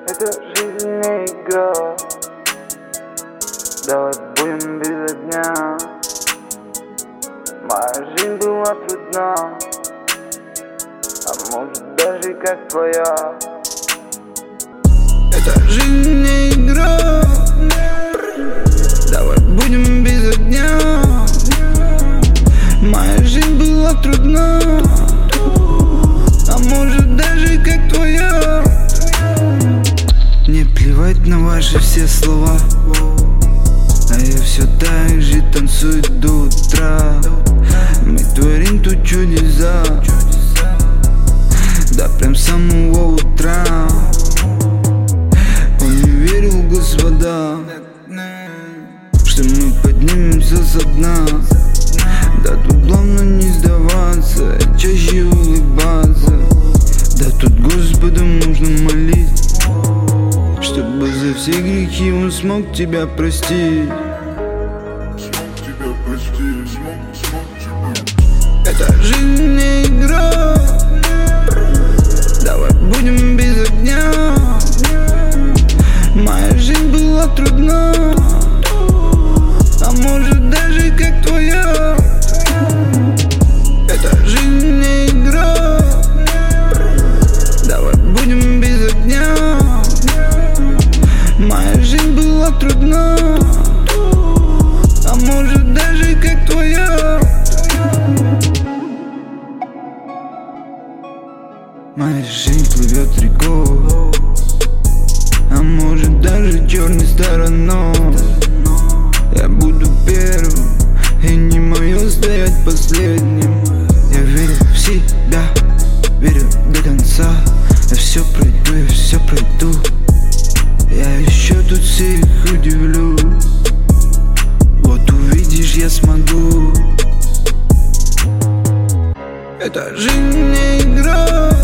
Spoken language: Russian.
Это жизнь не игра. Давай будем без огня. Моя жизнь была трудна, а может даже как твоя. Это жизнь не игра. Давай будем без огня. Моя жизнь была трудна, а может даже как твоя. Мне плевать на ваши все слова, а я все так же танцую до утра. Мы творим тут чудеса, да прям с самого утра. Он не верил, Господа, что мы поднимемся со дна. Да тут главное не сдаваться, чаще улыбаться. Да тут Господу нужно молить, чтобы за все грехи Он смог тебя простить. Это жизнь не игра. Давай будем без огня. Моя жизнь была трудна, а может даже как твоя. Это жизнь не игра. Давай будем без огня. Моя жизнь была трудна, а может даже как твоя. Моя жизнь плывет рекой, а может даже черной стороной. Я буду первым, и не мое стоять последним. Я верю в себя, верю до конца. Я все пройду, я все пройду. Я еще тут всех удивлю. Вот увидишь, я смогу. Это жизнь не игра.